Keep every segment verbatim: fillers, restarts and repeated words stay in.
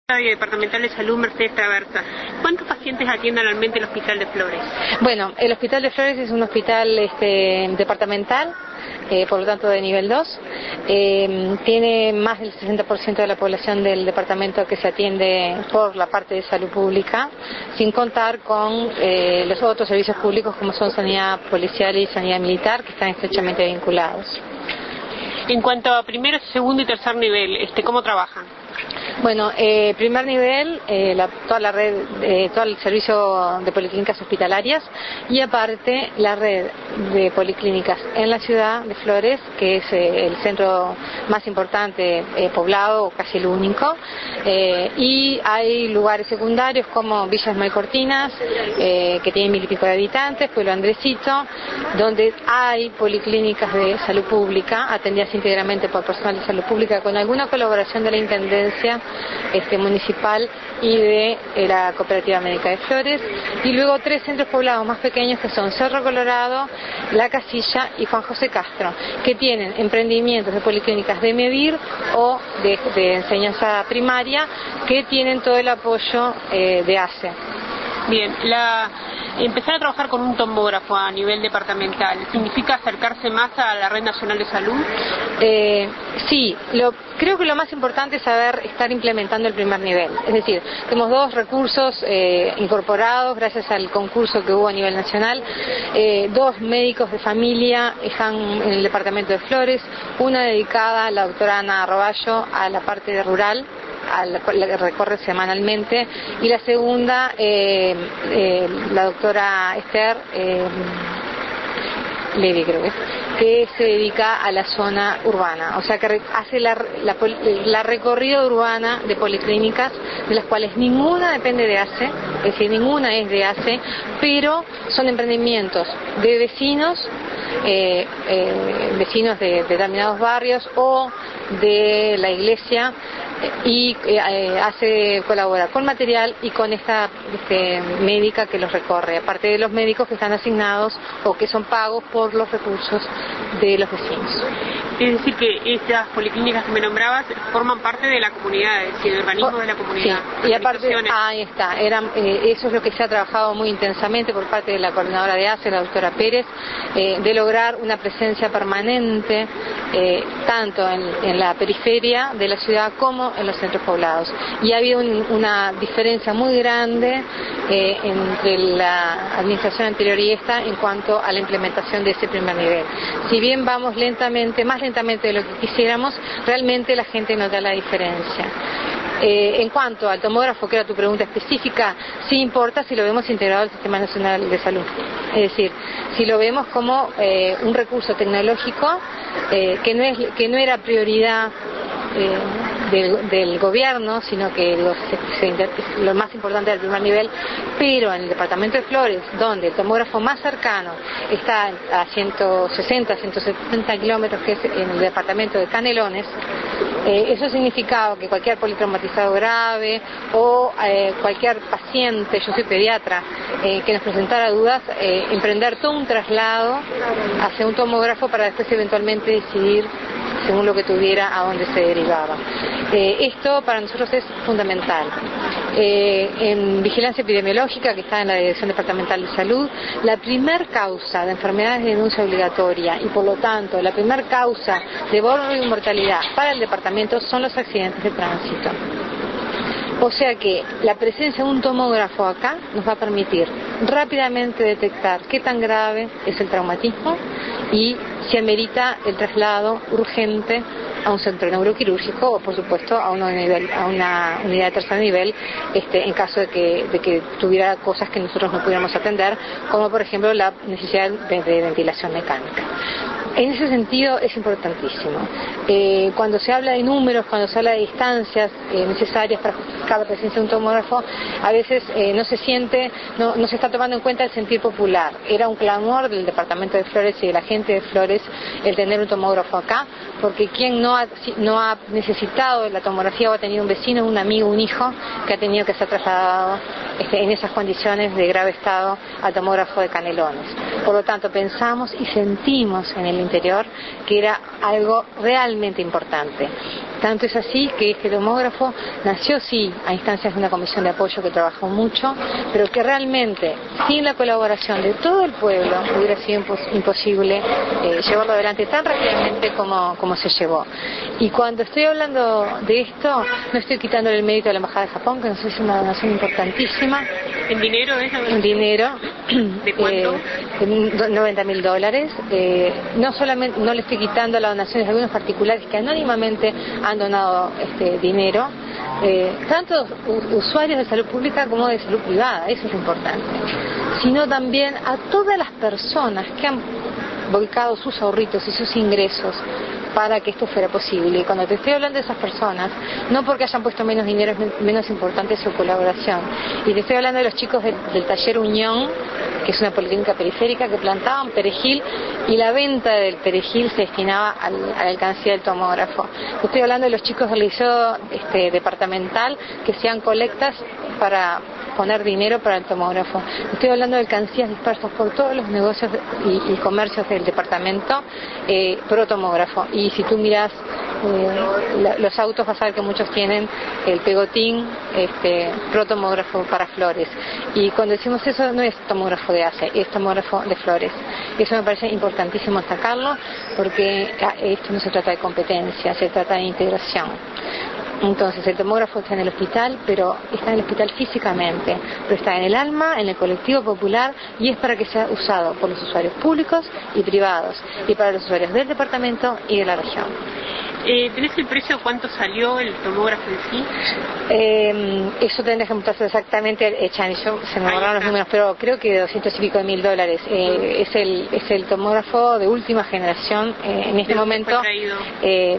Departamental de Salud Mercedes Traversa. ¿Cuántos pacientes atiende anualmente el Hospital de Flores? Bueno, el Hospital de Flores es un hospital este, departamental, eh, por lo tanto de nivel dos. Eh, tiene más del sesenta por ciento de la población del departamento que se atiende por la parte de salud pública, sin contar con eh, los otros servicios públicos como son sanidad policial y sanidad militar, que están estrechamente vinculados. En cuanto a primero, segundo y tercer nivel, este, ¿cómo trabajan? Bueno, eh, primer nivel, eh, la, toda la red, eh, todo el servicio de policlínicas hospitalarias y aparte la red de policlínicas en la ciudad de Flores, que es eh, el centro más importante eh, poblado, casi el único, eh, y hay lugares secundarios como Villas Maycortinas, eh, que tienen mil y pico de habitantes, Pueblo Andresito, donde hay policlínicas de salud pública, atendidas íntegramente por personal de salud pública, con alguna colaboración de la Intendencia Este, municipal y de eh, la Cooperativa Médica de Flores, y luego tres centros poblados más pequeños que son Cerro Colorado, La Casilla y Juan José Castro, que tienen emprendimientos de policlínicas de medir o de, de enseñanza primaria, que tienen todo el apoyo eh, de A C E. Bien, la... empezar a trabajar con un tomógrafo a nivel departamental, ¿significa acercarse más a la Red Nacional de Salud? Eh, sí, lo, creo que lo más importante es saber estar implementando el primer nivel. Es decir, tenemos dos recursos eh, incorporados gracias al concurso que hubo a nivel nacional. Eh, dos médicos de familia están en el departamento de Flores, una dedicada a la doctora Ana Arroballo a la parte de rural, a la cual recorre semanalmente, y la segunda, eh, eh, la doctora Esther eh, Levy, creo que es, que se dedica a la zona urbana, o sea que hace la, la, la recorrida urbana de policlínicas, de las cuales ninguna depende de A C E, es decir, ninguna es de A C E, pero son emprendimientos de vecinos, eh, eh, vecinos de, de determinados barrios o de la iglesia, y eh, hace colabora con material y con esta este, médica que los recorre, aparte de los médicos que están asignados o que son pagos por los recursos de los vecinos. Es decir, que estas policlínicas que me nombrabas forman parte de la comunidad, es decir, de organismos de la comunidad. Sí, y aparte, ahí está, eran, eh, eso es lo que se ha trabajado muy intensamente por parte de la coordinadora de A C E, la doctora Pérez, eh, de lograr una presencia permanente, eh, tanto en, en la periferia de la ciudad como en los centros poblados. Y ha habido un, una diferencia muy grande eh, entre la administración anterior y esta en cuanto a la implementación de ese primer nivel. Si bien vamos lentamente, más lentamente de lo que quisiéramos, realmente la gente nota la diferencia. Eh, en cuanto al tomógrafo, que era tu pregunta específica, sí importa si lo vemos integrado al Sistema Nacional de Salud. Es decir, si lo vemos como eh, un recurso tecnológico eh, que, no es, que no era prioridad eh, del, del gobierno, sino que lo, se, se, lo más importante del primer nivel, pero en el departamento de Flores, donde el tomógrafo más cercano está a ciento sesenta, ciento setenta kilómetros, que es en el departamento de Canelones, eh, eso significaba que cualquier politraumatizado grave o eh, cualquier paciente, yo soy pediatra, eh, que nos presentara dudas, eh, emprender todo un traslado hacia un tomógrafo para después eventualmente decidir, según lo que tuviera, a dónde se derivaba. Eh, esto para nosotros es fundamental. Eh, en vigilancia epidemiológica, que está en la Dirección Departamental de Salud, la primer causa de enfermedades de denuncia obligatoria y por lo tanto la primer causa de borro y mortalidad para el departamento son los accidentes de tránsito. O sea que la presencia de un tomógrafo acá nos va a permitir rápidamente detectar qué tan grave es el traumatismo y si amerita el traslado urgente a un centro neuroquirúrgico o por supuesto a una unidad, a una unidad de tercer nivel, este, en caso de que, de que tuviera cosas que nosotros no pudiéramos atender, como por ejemplo la necesidad de, de ventilación mecánica. En ese sentido es importantísimo. Eh, cuando se habla de números, cuando se habla de distancias eh, necesarias para justificar la presencia de un tomógrafo, a veces eh, no se siente, no, no se está tomando en cuenta el sentir popular. Era un clamor del departamento de Flores y de la gente de Flores el tener un tomógrafo acá, porque quien no ha, no ha necesitado de la tomografía o ha tenido un vecino, un amigo, un hijo que ha tenido que ser trasladado este, en esas condiciones de grave estado al tomógrafo de Canelones. Por lo tanto, pensamos y sentimos en el interior que era algo realmente importante. Tanto es así que este tomógrafo nació, sí, a instancias de una comisión de apoyo que trabajó mucho, pero que realmente, sin la colaboración de todo el pueblo, hubiera sido impos- imposible eh, llevarlo adelante tan rápidamente como, como se llevó. Y cuando estoy hablando de esto, no estoy quitándole el mérito a la Embajada de Japón, que nos hizo una donación importantísima. ¿En dinero es? En dinero. ¿De cuánto? Eh, noventa mil dólares. Eh, no solamente, no le estoy quitando las donaciones de algunos particulares que anónimamente han donado este dinero, eh, tanto usuarios de salud pública como de salud privada, eso es lo importante, sino también a todas las personas que han volcado sus ahorritos y sus ingresos para que esto fuera posible. Y cuando te estoy hablando de esas personas, no porque hayan puesto menos dinero es menos importante su colaboración. Y te estoy hablando de los chicos del, del taller Unión, que es una policlínica periférica, que plantaban perejil y la venta del perejil se destinaba al, a la alcancía del tomógrafo. Te estoy hablando de los chicos del liceo este, departamental que hacían colectas para poner dinero para el tomógrafo. Estoy hablando de alcancías dispersas por todos los negocios y, y comercios del departamento eh, pro tomógrafo. Y si tú miras eh, la, los autos vas a ver que muchos tienen el pegotín este, pro tomógrafo para flores. Y cuando decimos eso no es tomógrafo de A C E, es tomógrafo de flores. Eso me parece importantísimo destacarlo porque esto no se trata de competencia, se trata de integración. Entonces el tomógrafo está en el hospital, pero está en el hospital físicamente, pero está en el alma, en el colectivo popular, y es para que sea usado por los usuarios públicos y privados, y para los usuarios del departamento y de la región. Eh, ¿Tenés el precio de cuánto salió el tomógrafo en sí? Eh, eso tendría que preguntarse exactamente, eh, Chani, yo se me borraron los números, pero creo que doscientos y pico de mil dólares. Eh, es el es el tomógrafo de última generación eh, en este momento. Eh,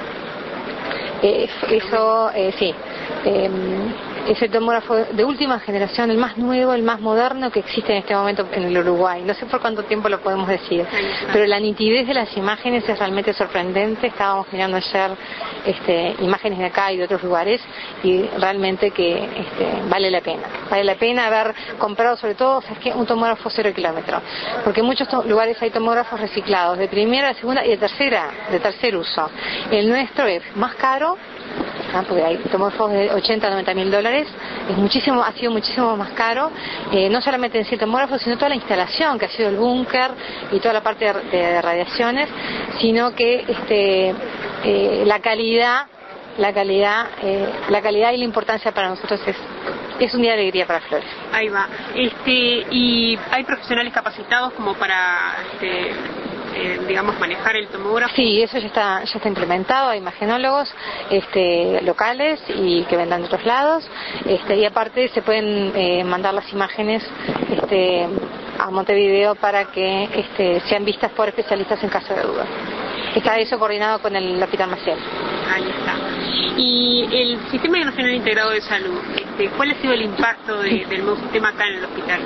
eh, eso, eh, sí. Eh, es el tomógrafo de última generación, el más nuevo, el más moderno que existe en este momento en el Uruguay. No sé por cuánto tiempo lo podemos decir, pero la nitidez de las imágenes es realmente sorprendente. Estábamos mirando ayer este, imágenes de acá y de otros lugares y realmente que este, vale la pena. Vale la pena haber comprado, sobre todo, ¿sabes qué? Un tomógrafo cero kilómetro, porque en muchos lugares hay tomógrafos reciclados de primera, de segunda y de tercera, de tercer uso. El nuestro es más caro, Ah, porque hay tomógrafos de ochenta a noventa mil dólares, es muchísimo, ha sido muchísimo más caro, eh, no solamente en sí el tomógrafo, sino toda la instalación que ha sido el búnker y toda la parte de, de radiaciones, sino que este, eh, la calidad, la calidad, eh, la calidad y la importancia para nosotros es es un día de alegría para Flores. Ahí va. Este, y hay profesionales capacitados como para este, Eh, digamos, manejar el tomógrafo. Sí, eso ya está ya está implementado. Hay imagenólogos este, locales y que vendrán de otros lados, este, y aparte se pueden eh, mandar las imágenes este, a Montevideo para que este, sean vistas por especialistas en caso de duda. Está eso coordinado con el Hospital Maciel. Ahí está. Y el Sistema Nacional Integrado de Salud, este, ¿cuál ha sido el impacto de, del nuevo sistema acá en el hospital?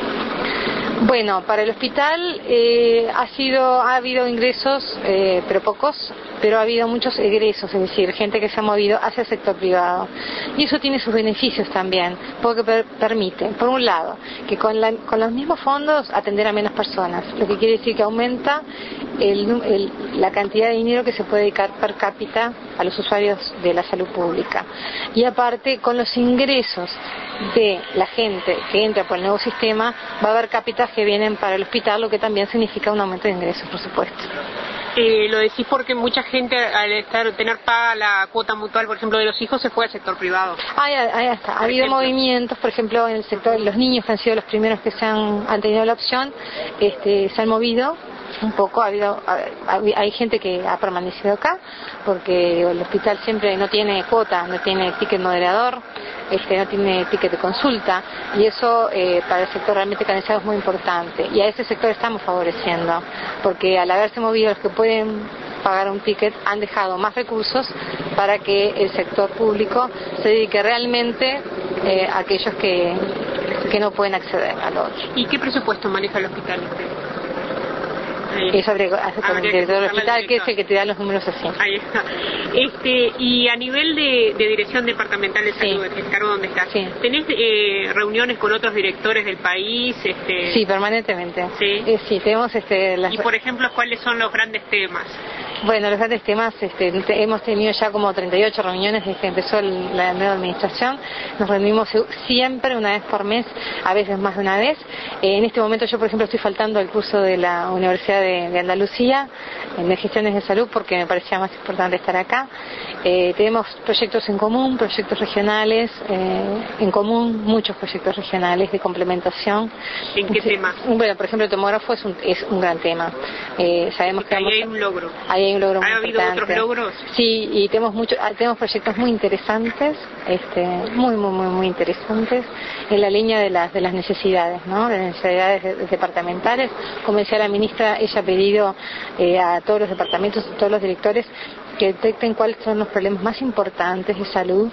Bueno, para el hospital eh, ha sido ha habido ingresos, eh, pero pocos, pero ha habido muchos egresos, es decir, gente que se ha movido hacia el sector privado. Y eso tiene sus beneficios también, porque per permite, por un lado, que con, la, con los mismos fondos atender a menos personas, lo que quiere decir que aumenta el, el, la cantidad de dinero que se puede dedicar per cápita a los usuarios de la salud pública. Y aparte, con los ingresos de la gente que entra por el nuevo sistema, va a haber cápitas que vienen para el hospital, lo que también significa un aumento de ingresos, por supuesto. Eh, lo decís porque mucha gente al estar tener paga la cuota mutual, por ejemplo, de los hijos, se fue al sector privado. Ahí, ahí está. Ha habido movimientos, por ejemplo, en el sector, los niños que han sido los primeros que se han, han tenido la opción, este, se han movido un poco. Ha habido, hay gente que ha permanecido acá porque digo, el hospital siempre no tiene cuota, no tiene ticket moderador, este, no tiene ticket de consulta, y eso eh, para el sector realmente carenciado es muy importante, y a ese sector estamos favoreciendo porque al haberse movido los que pueden pagar un ticket han dejado más recursos para que el sector público se dedique realmente eh, a aquellos que, que no pueden acceder a lo otro. ¿Y qué presupuesto maneja el hospital? Es sobre ah, con el director del hospital, que es el que te da los números así. Ahí está. Este, y a nivel de, de dirección departamental de salud, sí. el cargo donde estás, sí. ¿tenés eh, reuniones con otros directores del país? Este... Sí, permanentemente. Sí. Eh, sí, tenemos este... Las... Y por ejemplo, ¿cuáles son los grandes temas? Bueno, los grandes temas, este, hemos tenido ya como treinta y ocho reuniones desde que empezó el, la nueva administración. Nos reunimos siempre una vez por mes, a veces más de una vez. Eh, en este momento yo, por ejemplo, estoy faltando al curso de la Universidad de, de Andalucía, de gestiones de salud, porque me parecía más importante estar acá. Eh, tenemos proyectos en común, proyectos regionales, eh, en común, muchos proyectos regionales de complementación. ¿En qué sí, tema? Bueno, por ejemplo, el tomógrafo es un, es un gran tema. Eh, sabemos que ahí vamos, hay un logro. Ahí hay un logro muy ¿Ha habido importante. otros logros? Sí, y tenemos mucho, tenemos proyectos muy interesantes, este, muy, muy, muy, muy interesantes, en la línea de las de las necesidades, ¿no? De las necesidades de, de departamentales. Como decía la ministra, ella ha pedido eh, a todos los departamentos, a todos los directores, que detecten cuáles son los problemas más importantes de salud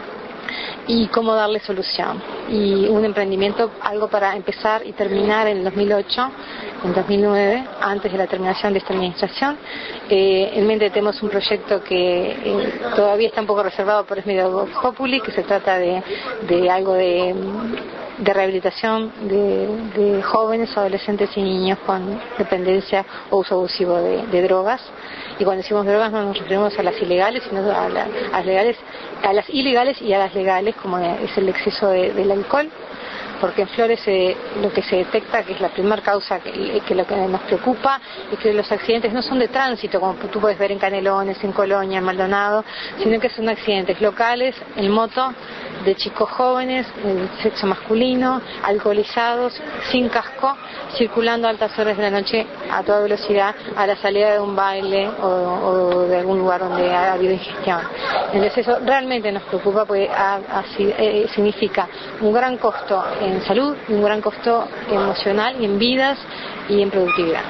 y cómo darle solución. Y un emprendimiento, algo para empezar y terminar en el dos mil ocho, en dos mil nueve, antes de la terminación de esta administración. Eh, en mente tenemos un proyecto que eh, todavía está un poco reservado, pero es medio vox populi, que se trata de, de algo de, de rehabilitación de, de jóvenes, adolescentes y niños con dependencia o uso abusivo de, de drogas. Y cuando decimos drogas no nos referimos a las ilegales, sino a, la, a las legales, a las ilegales y a las legales, como es el exceso de, del alcohol, porque en Flores eh, lo que se detecta, que es la primera causa, que, que lo que nos preocupa, es que los accidentes no son de tránsito, como tú puedes ver en Canelones, en Colonia, en Maldonado, sino que son accidentes locales, en moto, de chicos jóvenes, de sexo masculino, alcoholizados, sin casco, circulando a altas horas de la noche a toda velocidad a la salida de un baile o, o de algún lugar donde ha habido ingestión. Entonces eso realmente nos preocupa porque ha, ha, eh, significa un gran costo en salud, un gran costo emocional y en vidas y en productividad.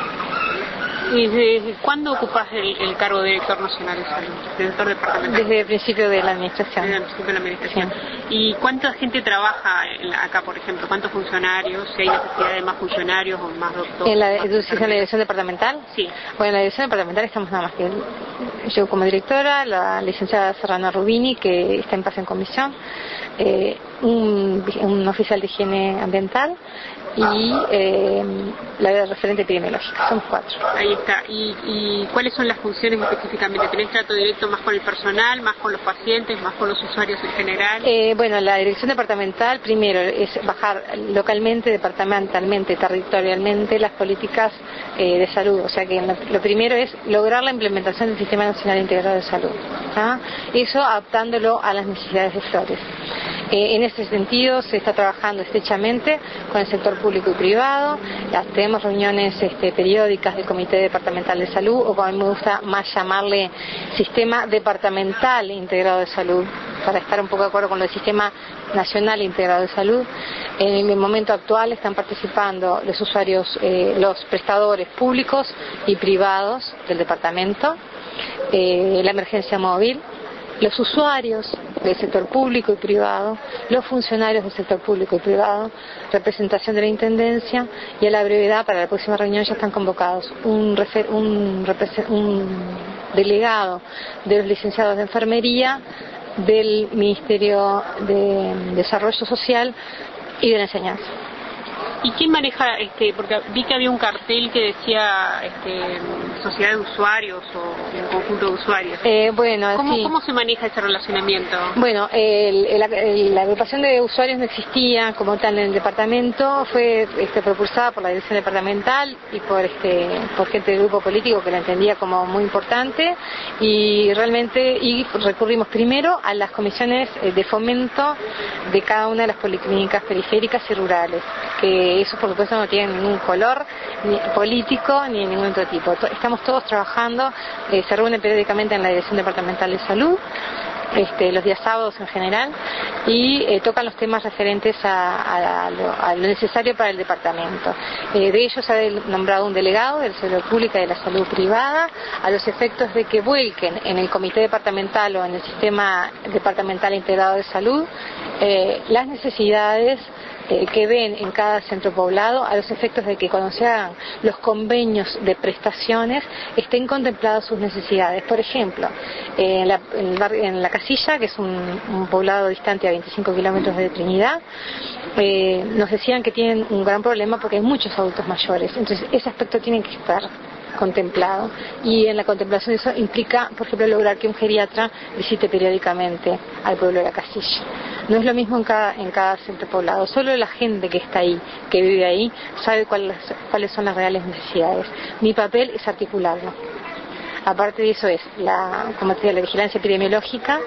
¿Y desde cuándo ocupas el, el cargo de director nacional de salud, director departamental? Desde el principio de la administración. Desde el principio de la administración. Sí. ¿Y cuánta gente trabaja acá, por ejemplo? ¿Cuántos funcionarios? ¿Si hay necesidad de más funcionarios o más doctores? ¿En la, más en la dirección departamental? Sí. Bueno, en la dirección departamental estamos nada más que yo como directora, la licenciada Serrana Rubini, que está en paz en comisión, eh, un, un oficial de higiene ambiental y eh, la referente epidemiológica. Somos cuatro. Ahí está. ¿Y, ¿Y cuáles son las funciones específicamente? ¿Tenés trato directo más con el personal, más con los pacientes, más con los usuarios en general? Eh, bueno, la dirección departamental primero es bajar localmente, departamentalmente, territorialmente las políticas eh, de salud. O sea que lo, lo primero es lograr la implementación del Sistema Nacional Integrado de Salud. ¿Ah? Eso adaptándolo a las necesidades de Flores. Eh, en este sentido se está trabajando estrechamente con el sector público y privado. Ya tenemos reuniones este, periódicas del Comité Departamental de Salud, o como a mí me gusta más llamarle Sistema Departamental Integrado de Salud, para estar un poco de acuerdo con el Sistema Nacional Integrado de Salud. En el momento actual están participando los usuarios, eh, los prestadores públicos y privados del departamento, eh, la emergencia móvil, los usuarios del sector público y privado, los funcionarios del sector público y privado, representación de la Intendencia, y a la brevedad para la próxima reunión ya están convocados un, refer, un, un delegado de los licenciados de enfermería, del Ministerio de Desarrollo Social y de la Enseñanza. ¿Y quién maneja, este, porque vi que había un cartel que decía este, sociedad de usuarios o un conjunto de usuarios? Eh, bueno, ¿Cómo, sí. ¿Cómo se maneja ese relacionamiento? Bueno, el, el, el, la agrupación de usuarios no existía como tal en el departamento, fue este, propulsada por la dirección departamental y por, este, por gente del grupo político que la entendía como muy importante, y realmente y recurrimos primero a las comisiones de fomento de cada una de las policlínicas periféricas y rurales, que eso por supuesto no tiene ningún color ni político ni de ningún otro tipo. Estamos todos trabajando, eh, se reúnen periódicamente en la Dirección Departamental de Salud, este, los días sábados en general, y eh, tocan los temas referentes a, a, a, lo, a lo necesario para el departamento. Eh, de ellos se ha nombrado un delegado del Salud Pública y de la Salud Privada, a los efectos de que vuelquen en el Comité Departamental o en el Sistema Departamental Integrado de Salud eh, las necesidades eh, que ven en cada centro poblado, a los efectos de que cuando se hagan los convenios de prestaciones estén contempladas sus necesidades. Por ejemplo, eh, en, la, en, el barrio, en La Casilla, que es un, un poblado distante a veinticinco kilómetros de Trinidad, eh, nos decían que tienen un gran problema porque hay muchos adultos mayores, entonces ese aspecto tiene que estar contemplado, y en la contemplación eso implica, por ejemplo, lograr que un geriatra visite periódicamente al pueblo de La Casilla. No es lo mismo en cada, en cada centro poblado, solo la gente que está ahí, que vive ahí, sabe cuáles, cuáles son las reales necesidades. Mi papel es articularlo. Aparte de eso es la, como te digo, la vigilancia epidemiológica,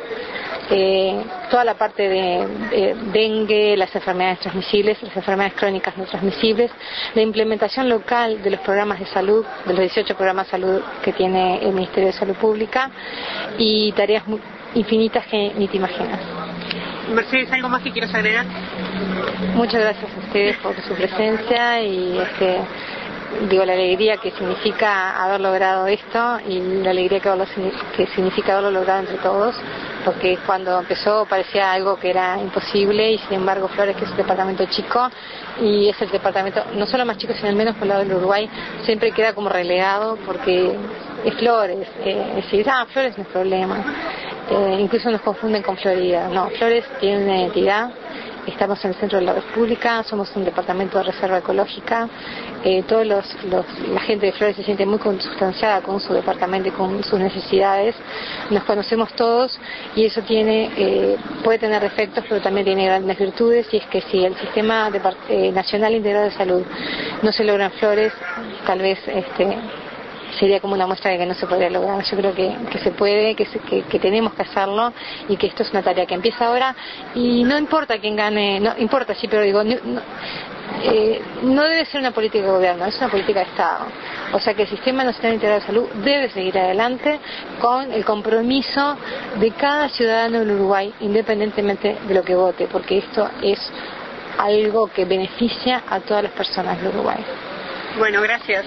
eh, toda la parte de, de dengue, las enfermedades transmisibles, las enfermedades crónicas no transmisibles, la implementación local de los programas de salud, de los dieciocho programas de salud que tiene el Ministerio de Salud Pública, y tareas muy infinitas que ni te imaginas. Mercedes, ¿algo más que quieras agregar? Muchas gracias a ustedes por su presencia y este digo la alegría que significa haber logrado esto y la alegría que, haberlo, que significa haberlo logrado entre todos, porque cuando empezó parecía algo que era imposible y sin embargo Flores, que es un departamento chico y es el departamento no solo más chico sino el menos poblado del Uruguay, siempre queda como relegado porque es Flores, eh, es decir, ah, Flores no es problema, eh, incluso nos confunden con Florida. No, Flores tiene una identidad. Estamos en el centro de la República, somos un departamento de reserva ecológica, eh, todos los, los, la gente de Flores se siente muy consustanciada con su departamento y con sus necesidades, nos conocemos todos y eso tiene eh, puede tener defectos, pero también tiene grandes virtudes, y es que si el sistema de, eh, nacional integrado de salud no se logra en Flores, tal vez este sería como una muestra de que no se podría lograr. Yo creo que, que se puede, que, se, que, que tenemos que hacerlo y que esto es una tarea que empieza ahora y no importa quién gane, no importa sí, pero digo, no, no, eh, no debe ser una política de gobierno, es una política de Estado. O sea que el Sistema Nacional Integrado de Salud debe seguir adelante con el compromiso de cada ciudadano del Uruguay, independientemente de lo que vote, porque esto es algo que beneficia a todas las personas del Uruguay. Bueno, gracias.